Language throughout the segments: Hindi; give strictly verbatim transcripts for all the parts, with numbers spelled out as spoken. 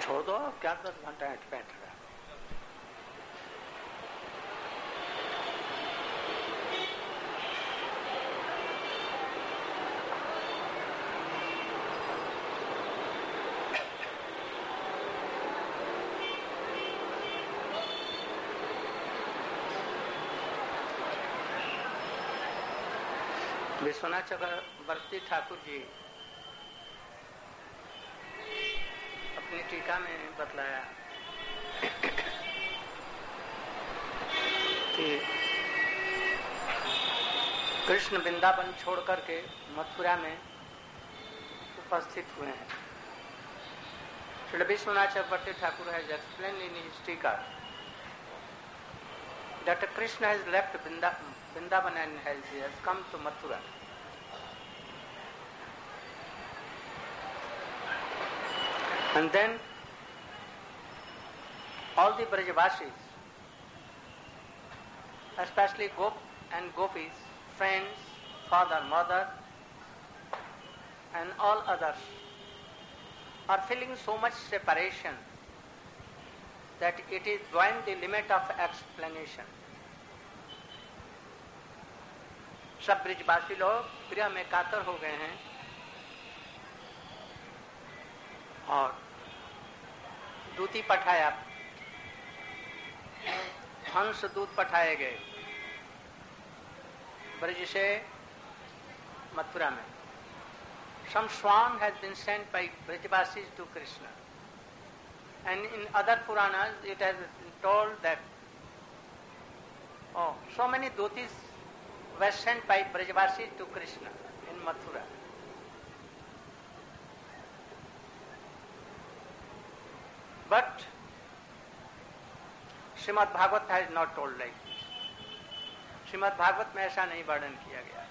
छोड़ दो, क्या दस घंटा बैठ रहा। विश्वनाथ चक्रवर्ती ठाकुर जी अपनी टीका में बतलाया कि कृष्ण वृंदावन छोड़ करके मथुरा में उपस्थित हुए हैं। Shri Vishwanath Chakravarti Thakur has explained in his टीका that Krishna has left Vrindavan and has, has come to Mathura. And then all the Brajavasis, especially Gop and Gopis, friends, father, mother, and all others, are feeling so much separation that it is beyond the limit of explanation. सब ब्रिजवासी लोग प्रिय में कातर हो गए हैं और दूती पठाया, हंस दूत पठाए गए ब्रज से मथुरा में. Some swan has been sent by Brajavasis to Krishna. And in other Puranas it has been told that oh, so many dhotis were sent by Brajavasis to Krishna in Mathura. But Srimad Bhagavad has not told like this. Srimad Bhagavad में ऐसा नहीं वर्णन किया गया.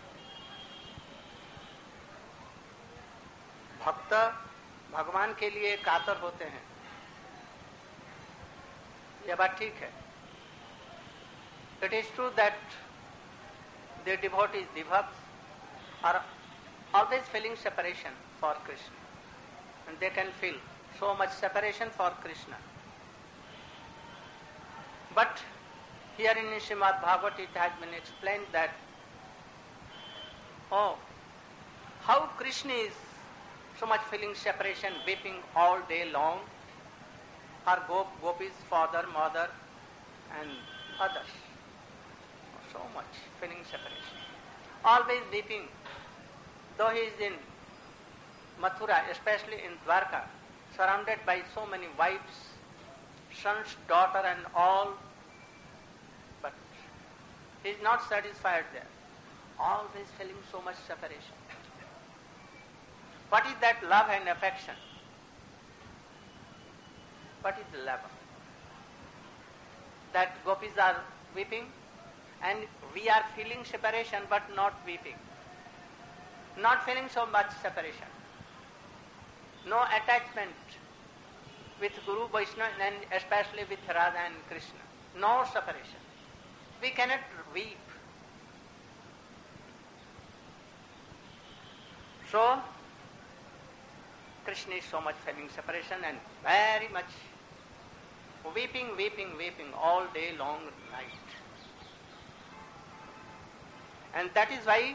भक्त भगवान के लिए कातर होते हैं, यह बात ठीक है. It is true that the devotees, the bhakts, are always feeling separation for Krishna, and they can feel so much separation for Krishna. But here in Srimad Bhagavad it has been explained that oh, how Krishna is so much feeling separation, weeping all day long, her gop, gopis, father, mother, and others. So much feeling separation. Always weeping, though he is in Mathura, especially in Dwarka, surrounded by so many wives, sons, daughter, and all, but he is not satisfied there. Always feeling so much separation. What is that love and affection? What is the love? That gopis are weeping and we are feeling separation but not weeping. Not feeling so much separation. No attachment with Guru, Vaishnava and especially with Radha and Krishna. No separation. We cannot weep. So, Krishna is so much feeling separation and very much weeping, weeping, weeping all day long night. And that is why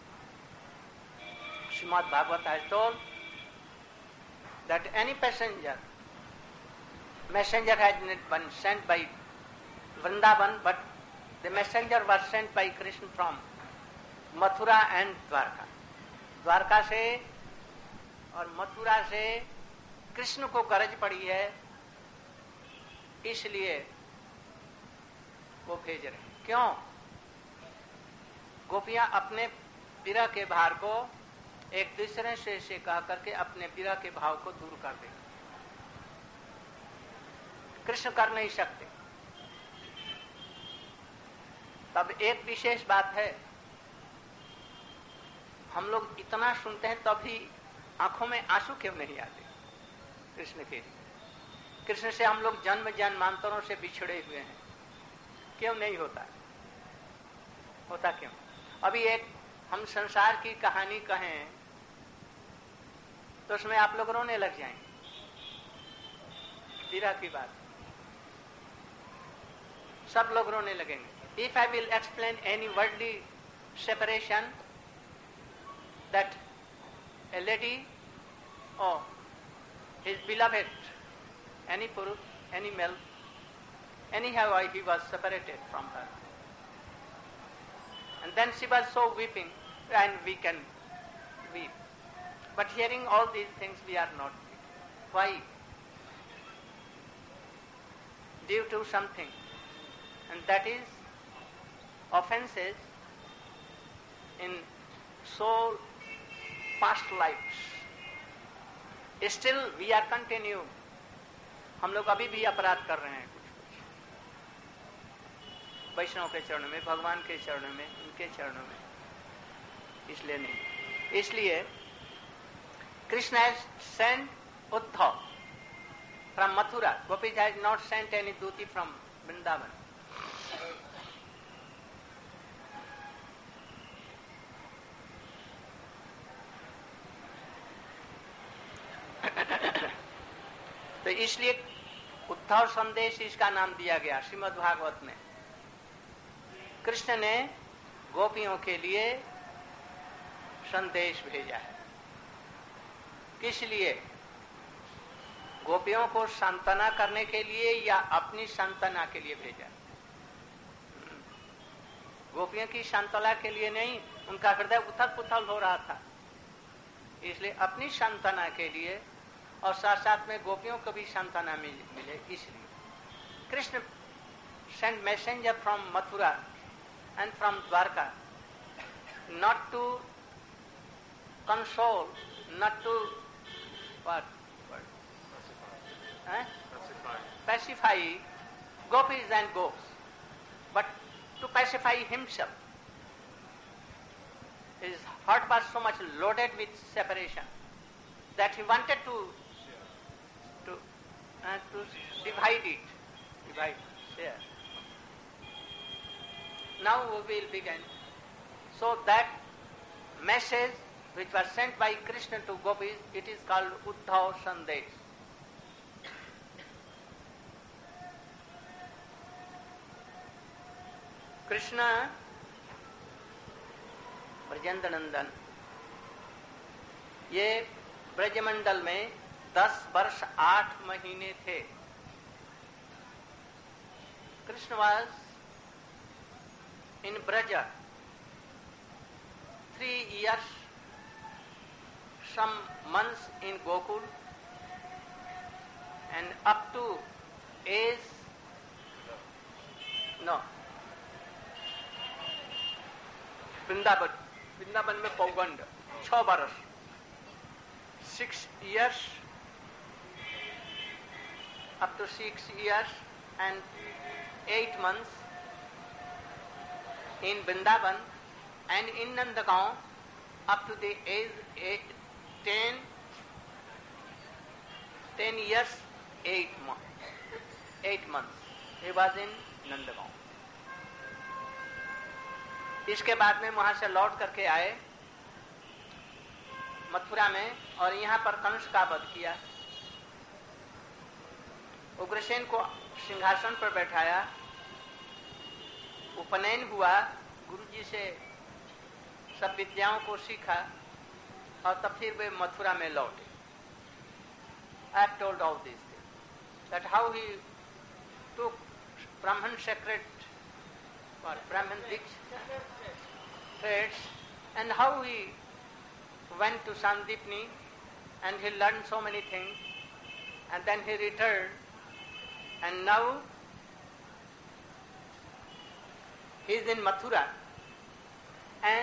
Srimad Bhagavad has told that any passenger, messenger has not been sent by Vrindavan, but the messenger was sent by Krishna from Mathura and Dwarka. Dwarka से और मथुरा से कृष्ण को गरज पड़ी है, इसलिए वो भेज रहे हैं. क्यों? गोपियां अपने विरह के भार को एक दूसरे से से कह करके अपने विरह के भाव को दूर कर दें. कृष्ण कर नहीं सकते. तब एक विशेष बात है, हम लोग इतना सुनते हैं तब भी आंखों में आंसू क्यों नहीं आते कृष्ण के लिए? कृष्ण से हम लोग जन्म जन्मांतरों से बिछड़े हुए हैं, क्यों नहीं होता? होता क्यों? अभी एक हम संसार की कहानी कहें तो उसमें आप लोग रोने लग जाएंगे. विरह की बात, सब लोग रोने लगेंगे। If I will explain any worldly separation, that a lady or his beloved, any Purush, any male, anyhow he was separated from her. And then she was so weeping, and we can weep. But hearing all these things, we are not weeping. Why? Due to something, and that is offenses in soul past lives. Still we are continue. हम लोग अभी भी अपराध कर रहे हैं कुछ कुछ वैष्णव के चरणों में, भगवान के चरणों में, उनके चरणों में, इसलिए नहीं। इसलिए Krishna has sent Uddhav from Mathura, gopis has not sent any दूती फ्रॉम वृंदावन। तो इसलिए उद्धव संदेश इसका नाम दिया गया श्रीमद् भागवत में। कृष्ण ने गोपियों के लिए संदेश भेजा है। किस लिए? गोपियों को सांत्वना करने के लिए या अपनी सांत्वना के लिए भेजा? गोपियों की सांत्वना के लिए नहीं, उनका हृदय उथल पुथल हो रहा था, इसलिए अपनी सांत्वना के लिए और साथ साथ में गोपियों को भी सांत्वना मिले, इसलिए Krishna sent messenger from Mathura and from Dwarka, not to console, not to what pacify gopis and gops, but to pacify himself. His heart was so much loaded with separation that he wanted to to uh, to divide it, divide, share. Now we will begin. So that message which was sent by Krishna to gopis, it is called Uddhav Sandesh. Krishna Brajendra Nandan ये ब्रजमंडल में दस वर्ष आठ महीने थे। Krishna was in Braj three years, some months in Gokul, and up to age no Vrindavan, Vrindavan में पौगंड छह बरस, six years, up to six years and eight months in Vrindavan, and in Nandgaon up to the age ten ten years eight month eight months he was in Nandgaon. इसके बाद में वहां से लौट करके आए मथुरा में, और यहाँ पर कंस का वध किया। उग्रसेन को सिंहासन पर बैठाया, उपनयन हुआ, गुरुजी से सब विद्याओं को सीखा, और तब फिर वे मथुरा में लौटे। I have told all this things, that how he took Brahmin sacred or Brahman threads, and how he went to Sandipni and he learned so many things, and then he returned, and now he is in Mathura, and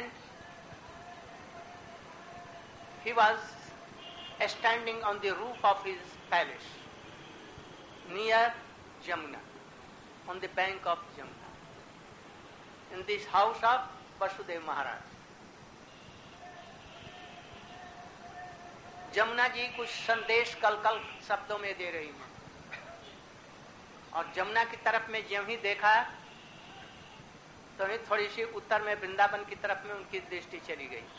he was standing on the roof of his palace near Jamuna, on the bank of Jamuna, in this house of Vasudev Maharaj. Jamuna ji कुछ संदेश कल कल शब्दों में दे रही हैं, और जमुना की तरफ में ज्यों ही देखा तो ही थोड़ी सी उत्तर में वृंदावन की तरफ में उनकी दृष्टि चली गई,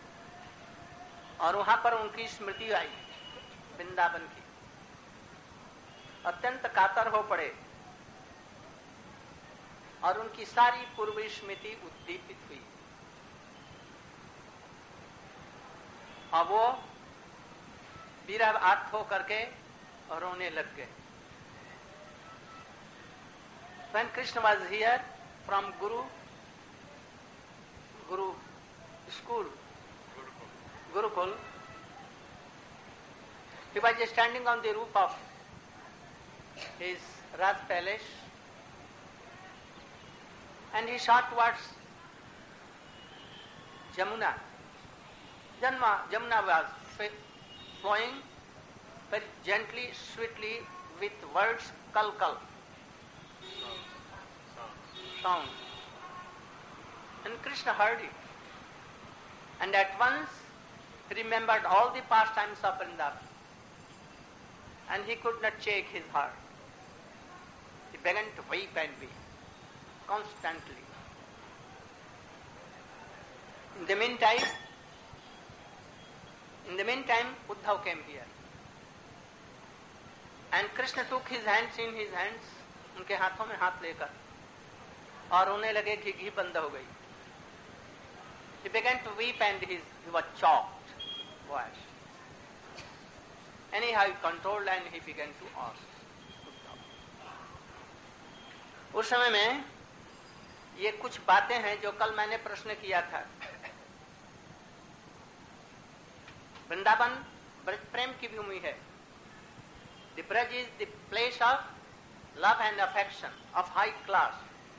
और वहां पर उनकी स्मृति आई वृंदावन की। अत्यंत कातर हो पड़े और उनकी सारी पूर्व स्मृति उद्दीपित हुई। अब वो विरह आर्त हो करके रोने लग गए। When Krishna was here from Guru, Guru school, Gurukul, he was standing on the roof of his Raj palace and he saw towards Jamuna. Jamuna, Jamuna was flowing very gently, sweetly with words kal kal. Sound. And Krishna heard it. And at once he remembered all the pastimes of Vrindavan. And he could not shake his heart. He began to weep and weep constantly. In the meantime, in the meantime, Uddhav came here. And Krishna took his hands in his hands, उनके हाथों में हाथ लेकर, और रोने लगे कि घी बंद हो गई. He began to weep and his, he was choked voice. Anyhow, he controlled and he began to ask. उस समय में ये कुछ बातें हैं जो कल मैंने प्रश्न किया था. वृंदावन ब्रज प्रेम की भूमि है. The Braj is the place of love and affection of high class.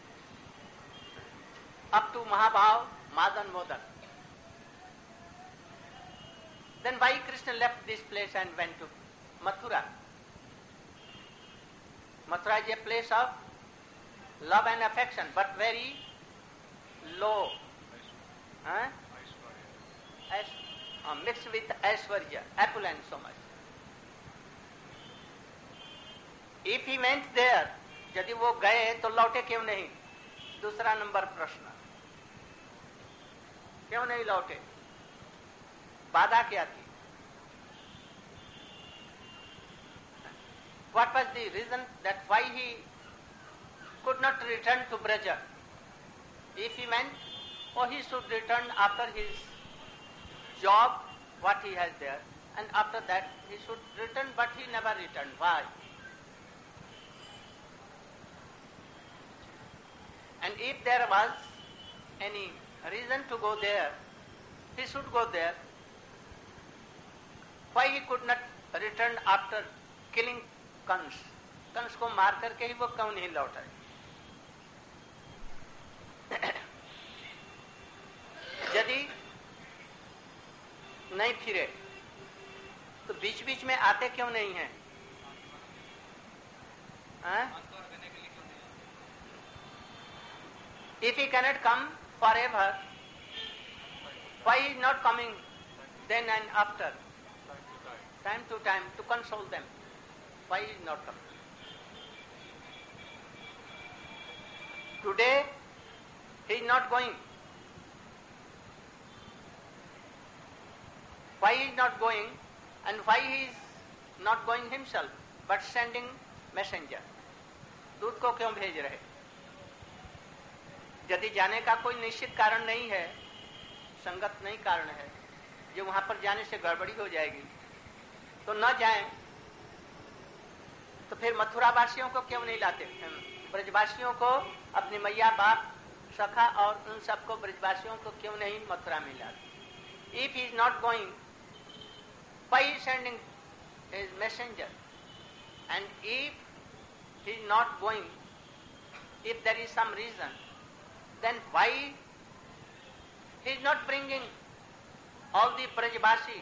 Up to Mahabhav, Madan Modan. Then why Krishna left this place and went to Mathura? Mathura is a place of love and affection, but very low. Huh? As, uh, mixed with Aishwarya, opulence so much. If he went there, यदि वो गए तो लौटे क्यों नहीं? दूसरा नंबर प्रश्न, क्यों नहीं लौटे? बाधा क्या थी? What was the reason that why he could not return to Braja? If he went, oh, he should return after his job, what he has there, and after that he should return, but he never returned. Why? And if there was any reason to go there, he should go there. Why he could not return after killing Kans? Kans को मार करके ही वो क्यों नहीं लौटा? यदि नहीं फिरे तो बीच बीच में आते क्यों नहीं हैं? If he cannot come forever, why is not coming then and after? Time to time to console them. Why is not coming? Today he is not going. Why he is not going, and why he is not going himself, but sending messenger? दूत को क्यों भेज रहे? यदि जाने का कोई निश्चित कारण नहीं है, संगत नहीं कारण है, जो वहां पर जाने से गड़बड़ी हो जाएगी, तो न जाएं. तो फिर मथुरा वासियों को क्यों नहीं लाते? ब्रजवासियों को, अपनी मैया बाप सखा और उन सबको, ब्रजवासियों को क्यों नहीं मथुरा में लाते? If he is not going, why he is sending his messenger? And if he is not going, if there is some reason, then why he is not bringing all the Brajvasi?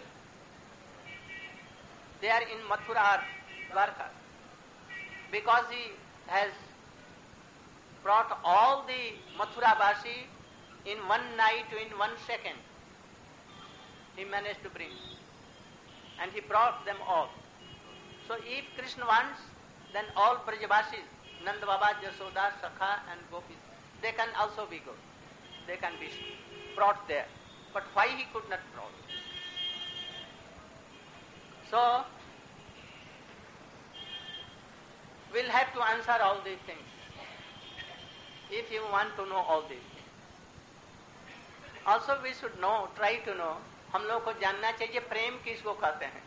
They are in Mathura or Dwarka. Because he has brought all the Mathura Vasi in one night, in one second. He managed to bring. And he brought them all. So if Krishna wants, then all Brajavasis, Nanda Baba, Jasoda, Sakha and Gopis, they can also be good. They can be brought there. But why he could not brought? So, will have to answer all these things if you want to know all these things. Also we should know, try to know, हम लोग को जानना चाहिए प्रेम किसको कहते हैं,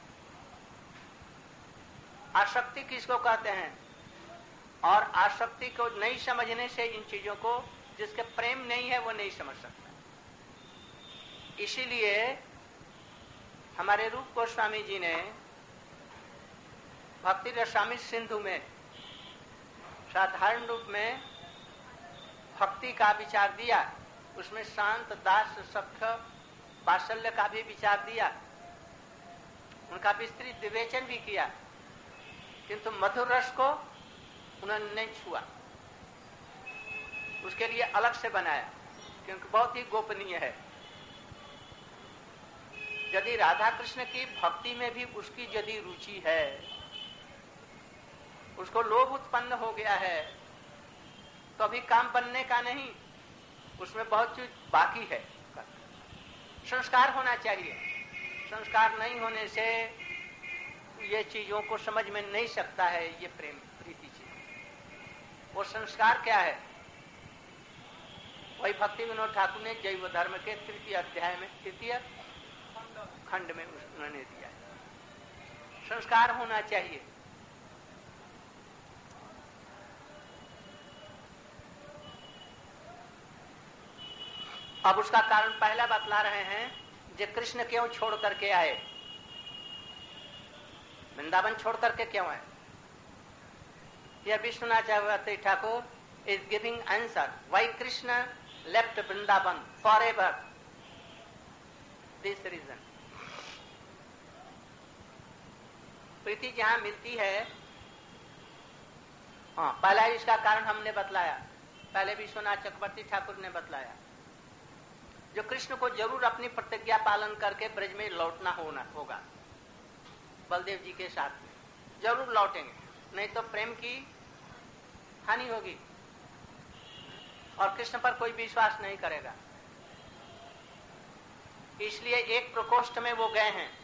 आसक्ति किसको कहते हैं, और आसक्ति को नहीं समझने से इन चीजों को, जिसके प्रेम नहीं है वो नहीं समझ सकता। इसीलिए हमारे रूप गोस्वामी जी ने भक्ति रसामृत सिंधु में साधारण रूप में भक्ति का विचार दिया, उसमें शांत, दास, सख्य, वात्सल्य का भी विचार दिया, उनका विस्तृत विवेचन भी किया, किंतु मधुर रस को उन्होंने नहीं छुआ, उसके लिए अलग से बनाया, क्योंकि बहुत ही गोपनीय है। यदि राधा कृष्ण की भक्ति में भी उसकी यदि रुचि है, उसको लोभ उत्पन्न हो गया है, तो अभी काम बनने का नहीं, उसमें बहुत चीज बाकी है। संस्कार होना चाहिए, संस्कार नहीं होने से ये चीजों को समझ में नहीं सकता है, ये प्रेम प्रीति चीज। वो संस्कार क्या है, वही भक्ति विनोद ठाकुर ने जैव धर्म के तृतीय अध्याय में, तृतीय खंड में उन्होंने दिया है। संस्कार होना चाहिए। अब उसका कारण पहला बतला रहे हैं, जो कृष्ण क्यों छोड़ करके आए, वृंदावन छोड़ करके क्यों आए। यह Vishwanath Chakravarti Thakur is giving answer why Krishna left Vrindavan forever. This reason, प्रीति जहां मिलती है, हाँ पहला इसका कारण हमने बतलाया, पहले विश्वनाथ चक्रवर्ती ठाकुर ने बतलाया, जो कृष्ण को जरूर अपनी प्रतिज्ञा पालन करके ब्रज में लौटना होना होगा, बलदेव जी के साथ में जरूर लौटेंगे, नहीं तो प्रेम की हानि होगी और कृष्ण पर कोई विश्वास नहीं करेगा। इसलिए एक प्रकोष्ठ में वो गए हैं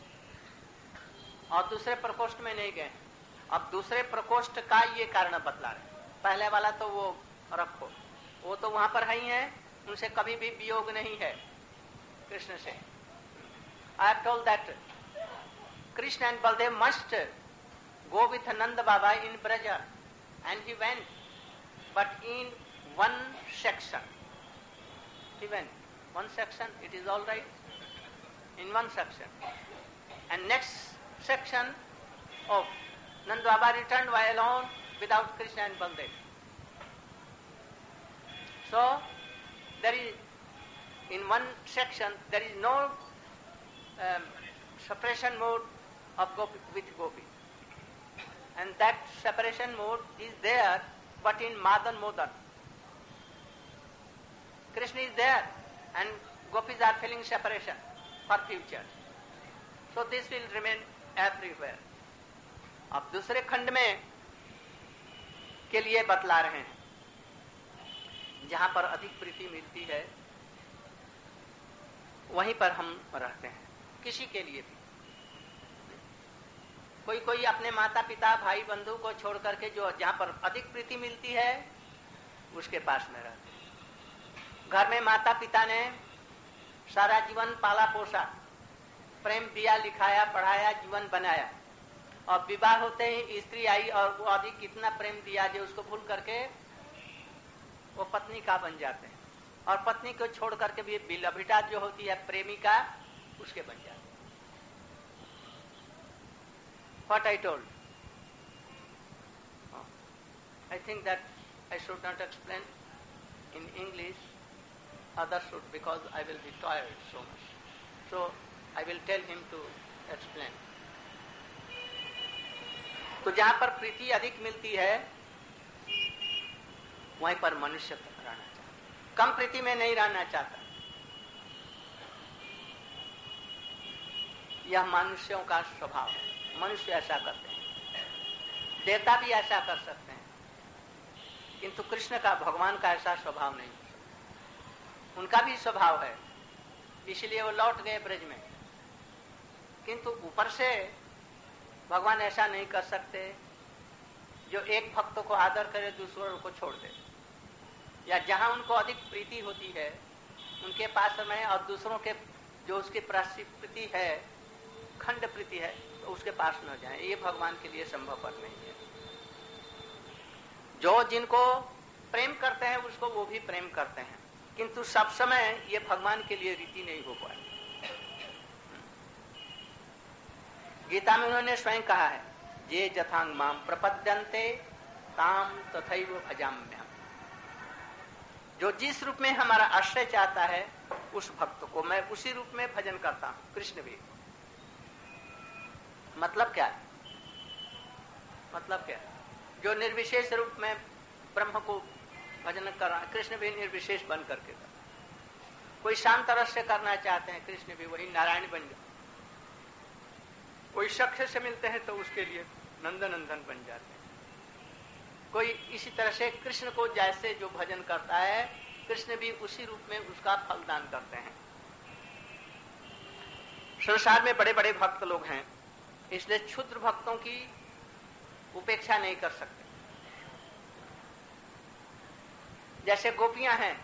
और दूसरे प्रकोष्ठ में नहीं गए। अब दूसरे प्रकोष्ठ का ये कारण बतला रहे, पहले वाला तो वो रखो, वो तो वहां पर ही है, उनसे कभी भी वियोग नहीं है कृष्ण से। I have told that Krishna and Baldev must go with Nand Baba in Braj, and he went, but in one section, he went one section, it is all right, in one section, and next section of Nanda Baba returned while alone without Krishna and Baldev. So there is, in one section there is no um, separation mode of gopi with gopi, and that separation mode is there, but in Madan Modan. Krishna is there and gopis are feeling separation for future. So this will remain everywhere. अब दूसरे खंड में के लिए बतला रहे हैं, जहां पर अधिक प्रीति मिलती है वहीं पर हम रहते हैं। किसी के लिए भी, कोई कोई अपने माता पिता भाई बंधु को छोड़ करके जो जहां पर अधिक प्रीति मिलती है उसके पास में रहते हैं। घर में माता पिता ने सारा जीवन पाला पोसा, प्रेम दिया, लिखाया, पढ़ाया, जीवन बनाया, और विवाह होते ही स्त्री आई और वो अधिक कितना प्रेम दिया जो उसको भूल करके वो पत्नी का बन जाते हैं, और पत्नी को छोड़ करके भी बिलभिटा जो होती है प्रेमिका, उसके बन जाते हैं। What I told, I think that I should not explain in English, others should, because I will be tired so much. So I will tell him to explain. तो जहां पर प्रीति अधिक मिलती है वहीं पर मनुष्य रहना चाहता, कम प्रीति में नहीं रहना चाहता। यह मनुष्यों का स्वभाव है, मनुष्य ऐसा करते हैं, देवता भी ऐसा कर सकते हैं, किंतु कृष्ण का, भगवान का ऐसा स्वभाव नहीं। उनका भी स्वभाव है, इसलिए वो लौट गए ब्रज में, किंतु ऊपर से भगवान ऐसा नहीं कर सकते जो एक भक्त को आदर करे दूसरों को छोड़ दे, या जहां उनको अधिक प्रीति होती है उनके पास में और दूसरों के जो उसकी प्रीति है, खंड प्रीति है, तो उसके पास न जाए, ये भगवान के लिए संभवपर नहीं है। जो जिनको प्रेम करते हैं उसको वो भी प्रेम करते हैं, किंतु सब समय ये भगवान के लिए रीति नहीं हो पाए। गीता में उन्होंने स्वयं कहा है, जे जथांग माम प्रपद्यन्ते ताम तथैव भजाम्यहम्। जो जिस रूप में हमारा आश्रय चाहता है उस भक्त को मैं उसी रूप में भजन करता हूं। कृष्ण भी मतलब क्या है? मतलब क्या है? जो निर्विशेष रूप में ब्रह्म को भजन कर रहा है, कृष्ण भी निर्विशेष बन करके कर। कोई शांत रस से करना चाहते हैं, कृष्ण भी वही नारायण बन गए। कोई शख्स से मिलते हैं तो उसके लिए नंदनंदन बन जाते हैं। कोई इसी तरह से कृष्ण को जैसे जो भजन करता है, कृष्ण भी उसी रूप में उसका फलदान करते हैं। संसार में बड़े बड़े भक्त लोग हैं, इसलिए क्षुद्र भक्तों की उपेक्षा नहीं कर सकते। जैसे गोपियां हैं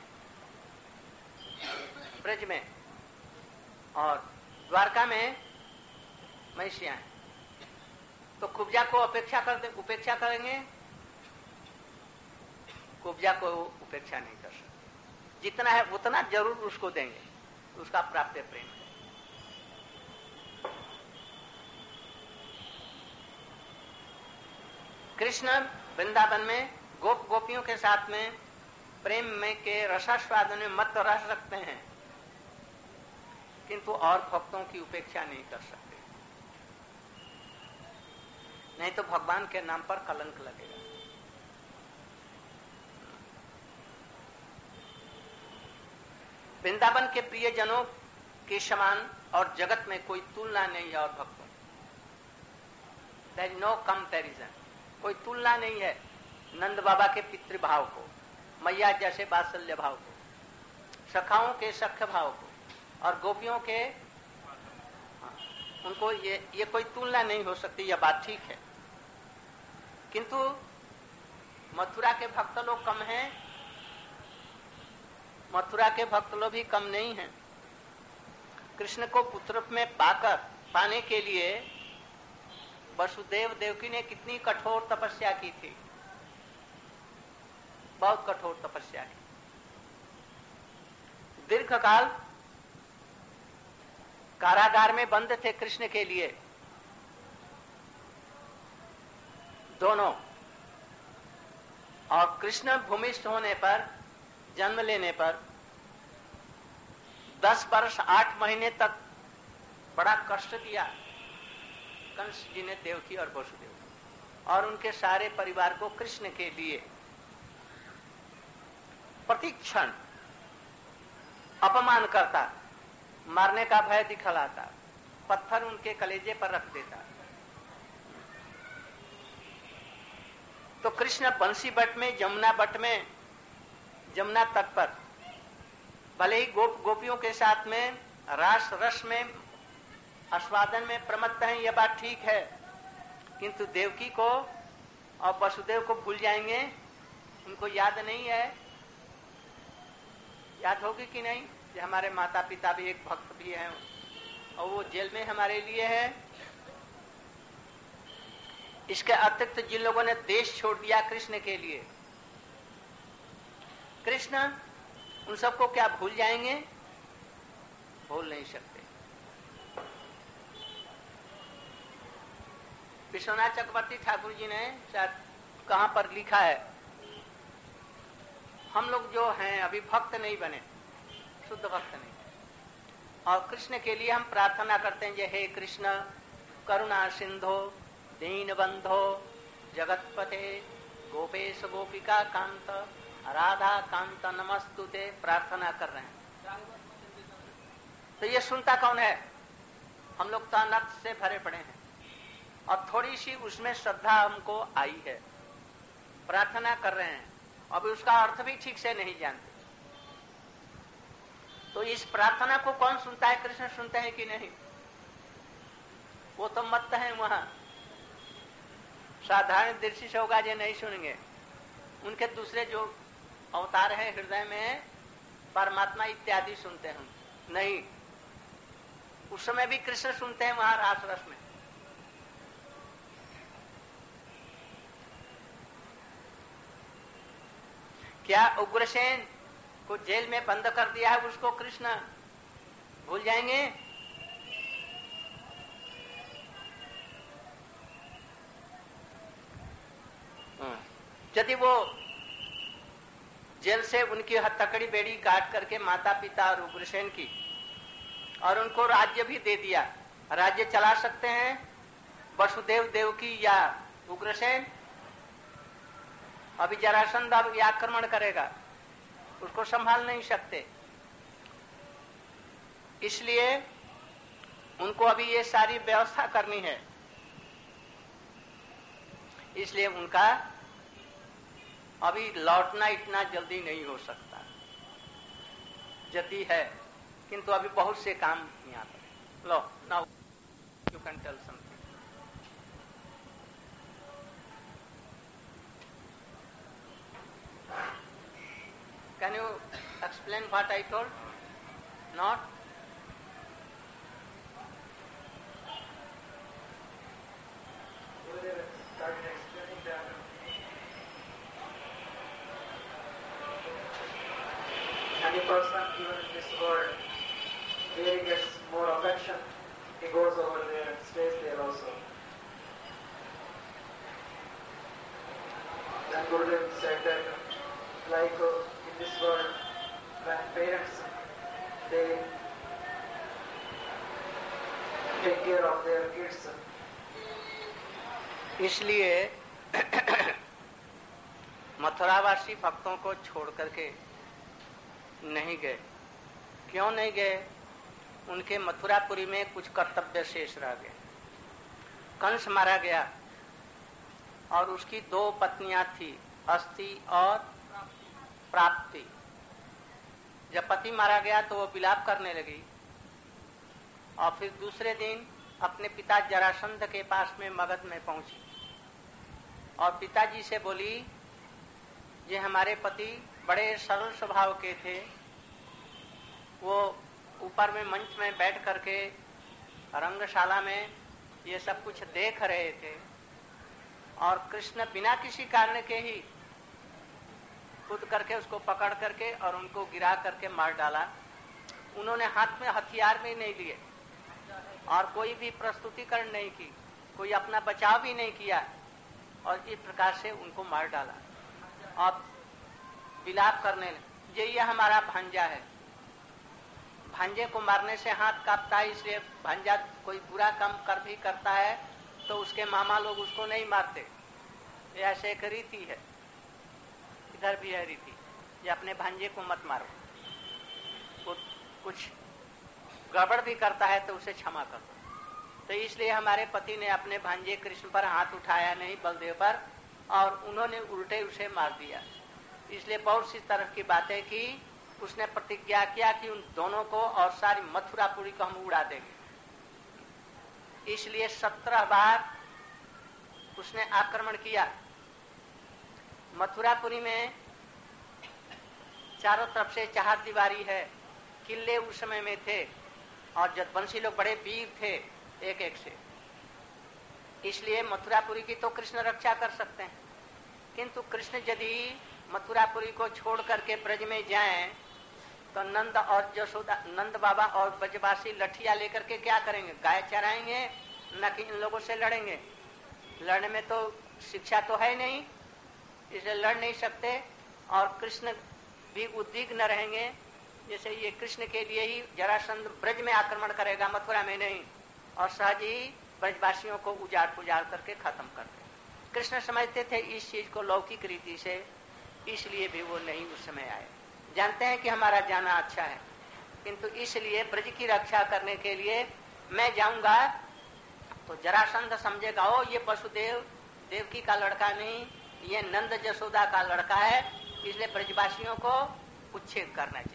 ब्रज में और द्वारका में महिषियां हैं, तो कुब्जा को अपेक्षा कर दे, उपेक्षा करेंगे? कुब्जा को उपेक्षा नहीं कर सकते। जितना है उतना जरूर उसको देंगे, उसका प्राप्त प्रेम है। कृष्ण वृंदावन में गोप गोपियों के साथ में प्रेम में के रसास्वादन में मत रस रखते हैं, किंतु और भक्तों की उपेक्षा नहीं कर सकते, नहीं तो भगवान के नाम पर कलंक लगेगा। वृंदावन के प्रियजनों के समान और जगत में कोई तुलना नहीं है। और भक्तों, देयर इज नो कंपैरिजन, कोई तुलना नहीं है नंद बाबा के पितृभाव को, मैया जैसे वात्सल्य भाव को, सखाओं के सख्य भाव को, और गोपियों के, उनको ये ये कोई तुलना नहीं हो सकती। यह बात ठीक है, किंतु मथुरा के भक्त लोग कम हैं, मथुरा के भक्त लोग भी कम नहीं हैं। कृष्ण को पुत्र में पाकर पाने के लिए वसुदेव देवकी ने कितनी कठोर तपस्या की थी, बहुत कठोर तपस्या की। दीर्घ काल कारागार में बंद थे कृष्ण के लिए दोनों, और कृष्ण भूमिष्ठ होने पर, जन्म लेने पर दस वर्ष आठ महीने तक बड़ा कष्ट दिया कंस जी ने देवकी और वसुदेव और उनके सारे परिवार को। कृष्ण के लिए प्रतिक्षण अपमान करता, मारने का भय दिखलाता, पत्थर उनके कलेजे पर रख देता। तो कृष्ण बंसी बट में, जमुना बट में, जमुना तट पर भले ही गोप गोपियों के साथ में रास रस में आस्वादन में प्रमत्त हैं, यह बात ठीक है, किंतु देवकी को और वसुदेव को भूल जाएंगे, उनको याद नहीं है। याद होगी कि नहीं कि हमारे माता पिता भी एक भक्त भी हैं और वो जेल में हमारे लिए है। इसके अतिरिक्त जिन लोगों ने देश छोड़ दिया कृष्ण के लिए, कृष्ण उन सबको क्या भूल जाएंगे? भूल नहीं सकते। विश्वनाथ चक्रवर्ती ठाकुर जी ने शायद कहां पर लिखा है, हम लोग जो हैं अभी भक्त नहीं बने, शुद्ध भक्त नहीं, और कृष्ण के लिए हम प्रार्थना करते हैं, हे कृष्ण करुणा सिंधो दीन बंधो जगतपते गोपेश गोपिका कांत राधा कांत नमस्तुते, प्रार्थना कर रहे हैं। तो ये सुनता कौन है? हम लोग तो अनर्थ से भरे पड़े हैं और थोड़ी सी उसमें श्रद्धा हमको आई है, प्रार्थना कर रहे हैं, अभी उसका अर्थ भी ठीक से नहीं जानते। तो इस प्रार्थना को कौन सुनता है? कृष्ण सुनते हैं कि नहीं? वो तो मत है वहां, साधारण दृष्टि से होगा जो नहीं सुनेंगे। उनके दूसरे जो अवतार है हृदय में परमात्मा इत्यादि सुनते हैं, नहीं उस समय भी कृष्ण सुनते हैं वहां रास रस में। क्या उग्रसेन को जेल में बंद कर दिया है उसको कृष्ण भूल जाएंगे? यदि वो जेल से उनकी हथकड़ी बेड़ी काट करके माता पिता और उग्रसेन की और उनको राज्य भी दे दिया, राज्य चला सकते हैं वसुदेव देवकी या उग्रसेन? अभी जरासंध अब आक्रमण करेगा, उसको संभाल नहीं सकते, इसलिए उनको अभी ये सारी व्यवस्था करनी है। इसलिए उनका अभी लौटना इतना जल्दी नहीं हो सकता, जल्दी है किंतु अभी बहुत से काम यहाँ पर। लो now you can tell something. Can you explain what I told? Not? Started explaining that any person even in this world where he gets more affection, he goes over there and stays there also. Then Gurudev said that like uh, in this world when parents they take care of their kids, इसलिए मथुरावासी भक्तों को छोड़ करके नहीं गए। क्यों नहीं गए? उनके मथुरापुरी में कुछ कर्तव्य शेष रह गए। कंस मारा गया और उसकी दो पत्नियां थी, अस्ति और प्राप्ति। जब पति मारा गया तो वो विलाप करने लगी और फिर दूसरे दिन अपने पिता जरासंध के पास में मगध में पहुंची और पिताजी से बोली, ये हमारे पति बड़े सरल स्वभाव के थे, वो ऊपर में मंच में बैठ करके रंगशाला में ये सब कुछ देख रहे थे और कृष्ण बिना किसी कारण के ही कूद करके उसको पकड़ करके और उनको गिरा करके मार डाला। उन्होंने हाथ में हथियार भी नहीं लिए और कोई भी प्रस्तुतिकरण नहीं की, कोई अपना बचाव भी नहीं किया और इस प्रकार से उनको मार डाला और विलाप करने लगे, ये हमारा भांजा है। भांजे को मारने से हाथ कांपता है, इसलिए भांजा कोई बुरा काम कर भी करता है तो उसके मामा लोग उसको नहीं मारते। ये ऐसे एक रीति है, इधर भी है रीति, ये अपने भांजे को मत मारो। वो कुछ गड़बड़ भी करता है तो उसे क्षमा कर दो। तो इसलिए हमारे पति ने अपने भांजे कृष्ण पर हाथ उठाया नहीं, बलदेव पर, और उन्होंने उल्टे उसे मार दिया। इसलिए बहुत सी तरह की बातें की। उसने प्रतिज्ञा किया कि उन दोनों को और सारी मथुरापुरी को हम उड़ा देंगे। इसलिए सत्रह बार उसने आक्रमण किया। मथुरापुरी में चारों तरफ से चार दीवारी है, किले उस समय में थे और जदवंशी लोग बड़े वीर थे एक एक से, इसलिए मथुरापुरी की तो कृष्ण रक्षा कर सकते हैं। किंतु कृष्ण यदि मथुरापुरी को छोड़ करके ब्रज में जाएं तो नंद और जशोदा, नंद बाबा और ब्रजवासी लठिया लेकर के क्या करेंगे? गाय चराएंगे, न कि इन लोगों से लड़ेंगे। लड़ने में तो शिक्षा तो है नहीं, इसलिए लड़ नहीं सकते। और कृष्ण भी उद्विग्न रहेंगे, जैसे ये कृष्ण के लिए ही जरासंध ब्रज में आक्रमण करेगा, मथुरा में नहीं, और सहज ही ब्रजवासियों को उजाड़ पुजाड़ करके खत्म कर दे। कृष्ण समझते थे इस चीज को लौकिक रीति से, इसलिए भी वो नहीं उस समय आए। जानते हैं कि हमारा जाना अच्छा है, किंतु इसलिए ब्रज की रक्षा करने के लिए मैं जाऊंगा तो जरासंध समझेगा ओ ये वसुदेव देवकी का लड़का नहीं, ये नंद जसोदा का लड़का है, इसलिए ब्रजवासियों को उच्छेद करना चाहिए।